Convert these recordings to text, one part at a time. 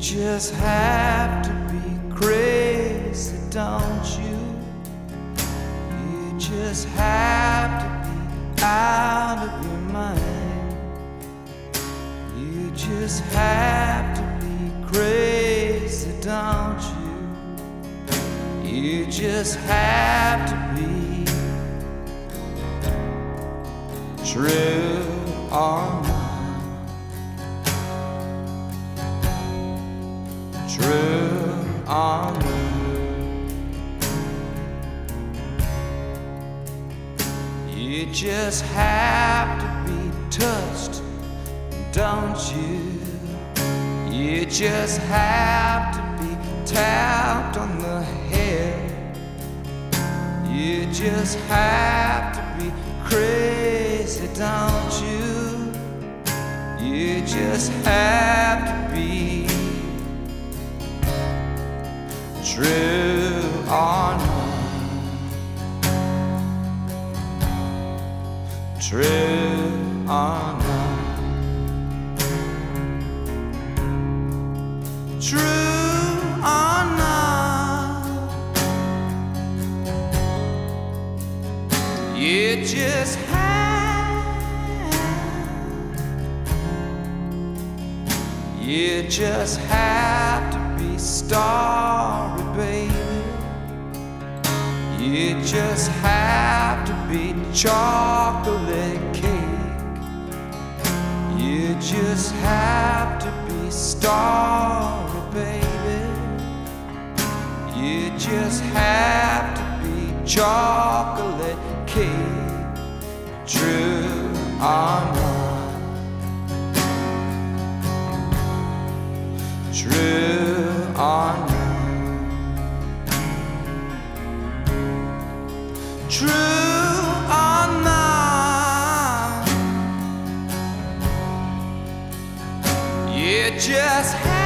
just have to be crazy, don't you? You just have to be out of your mind. You just have to be crazy, don't you? You just have to be true or not. True or not. You just have to be touched, don't you? You just have to be tapped on the head. You just have to be crazy, don't you? You just have to be true or not. True or not. True or not. You just have to be starry, baby. You just have to be chocolate cake. You just have to be starry, baby. You just have to be chocolate cake. True or not. True or not. True or not. You just have.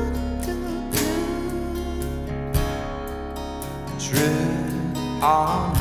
True or not.